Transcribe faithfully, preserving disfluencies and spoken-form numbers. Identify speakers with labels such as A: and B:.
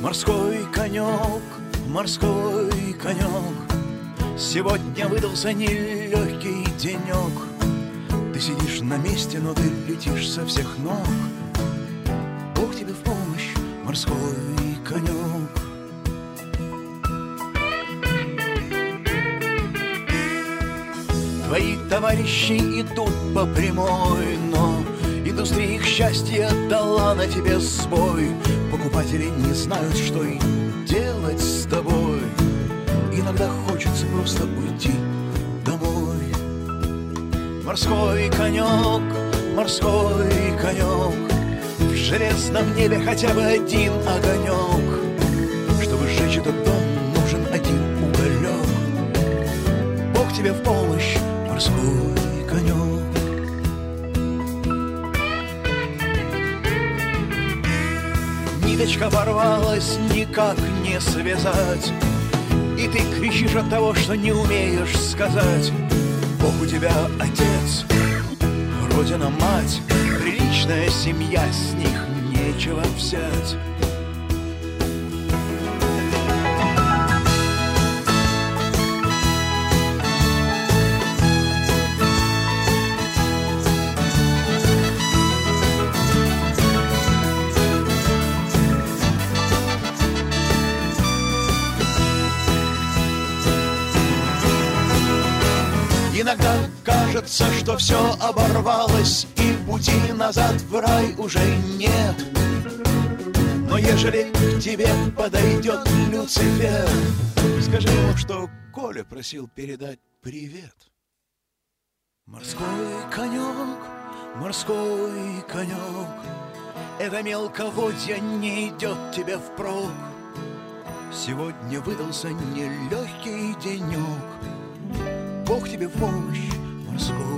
A: Морской конек, морской конек, сегодня выдался нелегкий денек. Ты сидишь на месте, но ты летишь со всех ног. Бог тебе в помощь, морской конек. Твои товарищи идут по прямой, но индустрия их счастья дала на тебе сбой. Покупатели не знают, что и делать с тобой. Иногда хочется просто уйти домой. Морской конек, морской конек, в железном небе хотя бы один огонек. Чтобы сжечь этот дом, нужен один уголек. Бог тебе в помощь, морской конек. Ниточка порвалась, никак не связать, и ты кричишь от того, что не умеешь сказать. Бог у тебя отец, родина мать, приличная семья, с них нечего взять. Иногда кажется, что все оборвалось, и пути назад в рай уже нет. Но ежели к тебе подойдет Люцифер, скажи ему, что Коля просил передать привет. Морской конек, морской конек, это мелководье не идет тебе впрок. Сегодня выдался нелегкий денек. Бог тебе в помощь, морской